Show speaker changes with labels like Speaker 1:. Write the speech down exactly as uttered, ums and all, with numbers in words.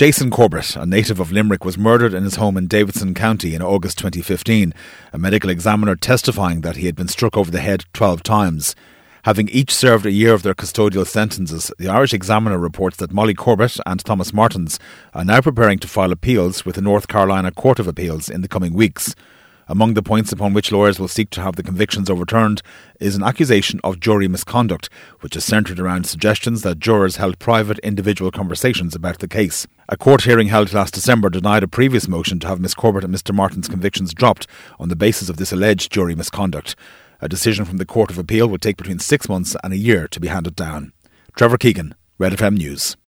Speaker 1: Jason Corbett, a native of Limerick, was murdered in his home in Davidson County in August twenty fifteen, a medical examiner testifying that he had been struck over the head twelve times. Having each served a year of their custodial sentences, the Irish Examiner reports that Molly Corbett and Thomas Martins are now preparing to file appeals with the North Carolina Court of Appeals in the coming weeks. Among the points upon which lawyers will seek to have the convictions overturned is an accusation of jury misconduct, which is centred around suggestions that jurors held private individual conversations about the case. A court hearing held last December denied a previous motion to have Miss Corbett and Mister Martin's convictions dropped on the basis of this alleged jury misconduct. A decision from the Court of Appeal would take between six months and a year to be handed down. Trevor Keegan, Red F M News.